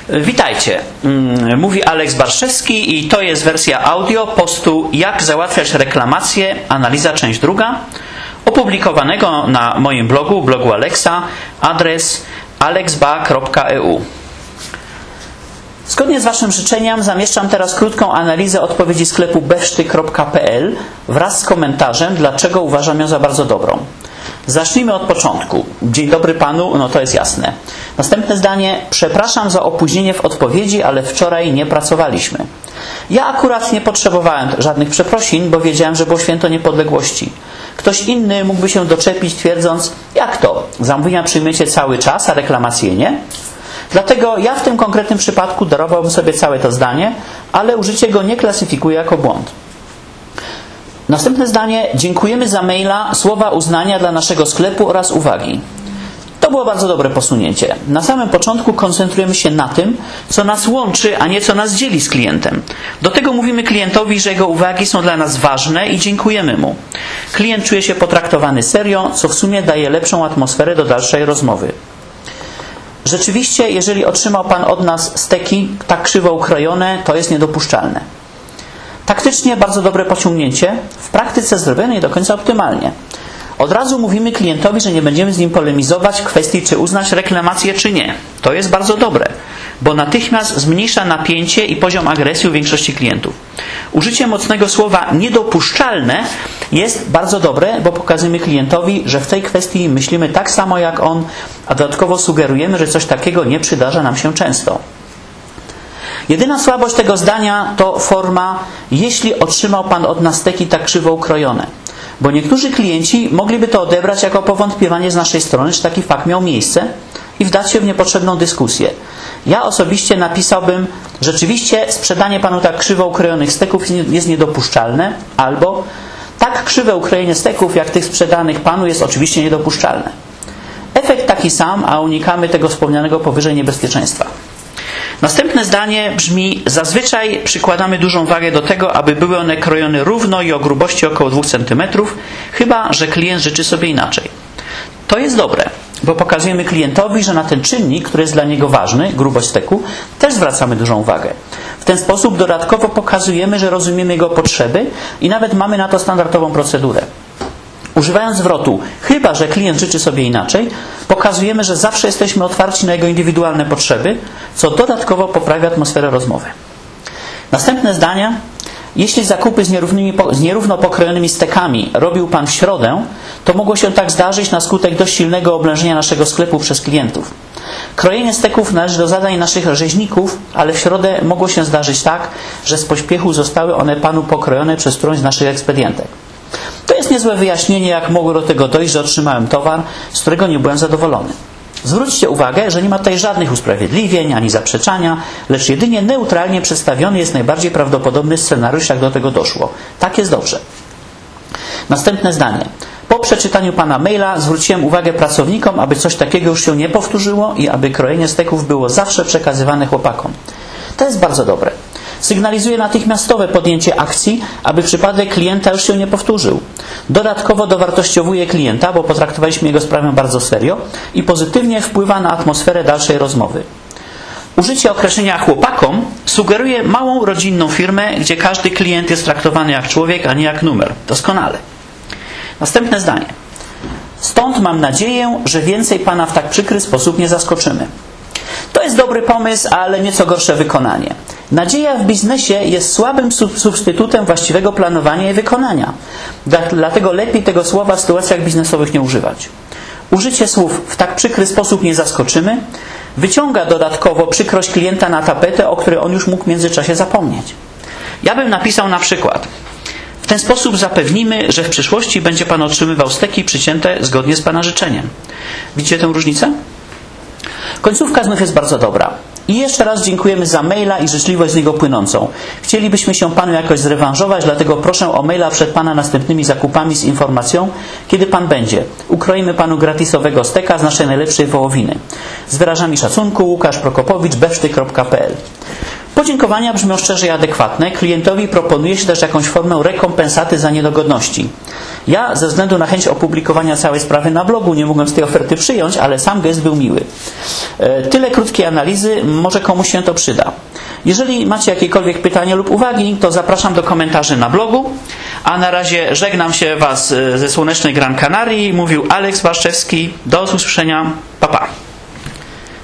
Witajcie, mówi Aleks Barszewski i to jest wersja audio postu Jak załatwiać reklamacje, analiza część druga, opublikowanego na moim blogu Aleksa, adres alexba.eu. Zgodnie z Waszym życzeniem zamieszczam teraz krótką analizę odpowiedzi sklepu befszty.pl wraz z komentarzem, dlaczego uważam ją za bardzo dobrą. Zacznijmy od początku. Dzień dobry Panu, no to jest jasne. Następne zdanie. Przepraszam za opóźnienie w odpowiedzi, ale wczoraj nie pracowaliśmy. Ja akurat nie potrzebowałem żadnych przeprosin, bo wiedziałem, że było święto niepodległości. Ktoś inny mógłby się doczepić twierdząc, jak to? Zamówienia przyjmiecie cały czas, a reklamacje nie? Dlatego ja w tym konkretnym przypadku darowałbym sobie całe to zdanie, ale użycie go nie klasyfikuję jako błąd. Następne zdanie. Dziękujemy za maila, słowa uznania dla naszego sklepu oraz uwagi. To było bardzo dobre posunięcie. Na samym początku koncentrujemy się na tym, co nas łączy, a nie co nas dzieli z klientem. Do tego mówimy klientowi, że jego uwagi są dla nas ważne i dziękujemy mu. Klient czuje się potraktowany serio, co w sumie daje lepszą atmosferę do dalszej rozmowy. Rzeczywiście, jeżeli otrzymał Pan od nas steki tak krzywo ukrojone, to jest niedopuszczalne. Taktycznie bardzo dobre pociągnięcie, w praktyce zrobione nie do końca optymalnie. Od razu mówimy klientowi, że nie będziemy z nim polemizować w kwestii, czy uznać reklamację, czy nie. To jest bardzo dobre, bo natychmiast zmniejsza napięcie i poziom agresji u większości klientów. Użycie mocnego słowa niedopuszczalne jest bardzo dobre, bo pokazujemy klientowi, że w tej kwestii myślimy tak samo jak on, a dodatkowo sugerujemy, że coś takiego nie przydarza nam się często. Jedyna słabość tego zdania to forma, jeśli otrzymał Pan od nas steki tak krzywo ukrojone. Bo niektórzy klienci mogliby to odebrać jako powątpiewanie z naszej strony, czy taki fakt miał miejsce i wdać się w niepotrzebną dyskusję. Ja osobiście napisałbym, rzeczywiście sprzedanie Panu tak krzywo ukrojonych steków jest niedopuszczalne, albo tak krzywe ukrojenie steków, jak tych sprzedanych Panu, jest oczywiście niedopuszczalne. Efekt taki sam, a unikamy tego wspomnianego powyżej niebezpieczeństwa. Następne zdanie brzmi, zazwyczaj przykładamy dużą wagę do tego, aby były one krojone równo i o grubości około 2 cm, chyba że klient życzy sobie inaczej. To jest dobre, bo pokazujemy klientowi, że na ten czynnik, który jest dla niego ważny, grubość steku, też zwracamy dużą uwagę. W ten sposób dodatkowo pokazujemy, że rozumiemy jego potrzeby i nawet mamy na to standardową procedurę. Używając zwrotu, chyba że klient życzy sobie inaczej, pokazujemy, że zawsze jesteśmy otwarci na jego indywidualne potrzeby, co dodatkowo poprawia atmosferę rozmowy. Następne zdania. Jeśli zakupy z nierówno pokrojonymi stekami robił Pan w środę, to mogło się tak zdarzyć na skutek dość silnego oblężenia naszego sklepu przez klientów. Krojenie steków należy do zadań naszych rzeźników, ale w środę mogło się zdarzyć tak, że z pośpiechu zostały one Panu pokrojone przez którąś z naszych ekspedientek. To jest niezłe wyjaśnienie, jak mogło do tego dojść, że otrzymałem towar, z którego nie byłem zadowolony. Zwróćcie uwagę, że nie ma tutaj żadnych usprawiedliwień ani zaprzeczania, lecz jedynie neutralnie przedstawiony jest najbardziej prawdopodobny scenariusz, jak do tego doszło. Tak jest dobrze. Następne zdanie. Po przeczytaniu Pana maila zwróciłem uwagę pracownikom, aby coś takiego już się nie powtórzyło i aby krojenie steków było zawsze przekazywane chłopakom. To jest bardzo dobre. Sygnalizuje natychmiastowe podjęcie akcji, aby przypadek klienta już się nie powtórzył. Dodatkowo dowartościowuje klienta, bo potraktowaliśmy jego sprawę bardzo serio i pozytywnie wpływa na atmosferę dalszej rozmowy. Użycie określenia chłopakom sugeruje małą rodzinną firmę, gdzie każdy klient jest traktowany jak człowiek, a nie jak numer. Doskonale. Następne zdanie. Stąd mam nadzieję, że więcej Pana w tak przykry sposób nie zaskoczymy. To jest dobry pomysł, ale nieco gorsze wykonanie. Nadzieja w biznesie jest słabym substytutem właściwego planowania i wykonania. Dlatego lepiej tego słowa w sytuacjach biznesowych nie używać. Użycie słów w tak przykry sposób nie zaskoczymy wyciąga dodatkowo przykrość klienta na tapetę, o której on już mógł w międzyczasie zapomnieć. Ja bym napisał na przykład: w ten sposób zapewnimy, że w przyszłości będzie Pan otrzymywał steki przycięte zgodnie z Pana życzeniem. Widzicie tę różnicę? Końcówka znów jest bardzo dobra. I jeszcze raz dziękujemy za maila i życzliwość z niego płynącą. Chcielibyśmy się Panu jakoś zrewanżować, dlatego proszę o maila przed Pana następnymi zakupami z informacją, kiedy Pan będzie. Ukroimy Panu gratisowego steka z naszej najlepszej wołowiny. Z wyrażami szacunku, Łukasz Prokopowicz, befszty.pl. Podziękowania brzmią szczerze i adekwatne. Klientowi proponuje się też jakąś formę rekompensaty za niedogodności. Ja ze względu na chęć opublikowania całej sprawy na blogu nie mogłem z tej oferty przyjąć, ale sam gest był miły. Tyle krótkiej analizy, może komuś się to przyda. Jeżeli macie jakiekolwiek pytania lub uwagi, to zapraszam do komentarzy na blogu, a na razie żegnam się Was ze słonecznej Gran Canarii. Mówił Aleks Waszczewski. Do usłyszenia. Pa, pa.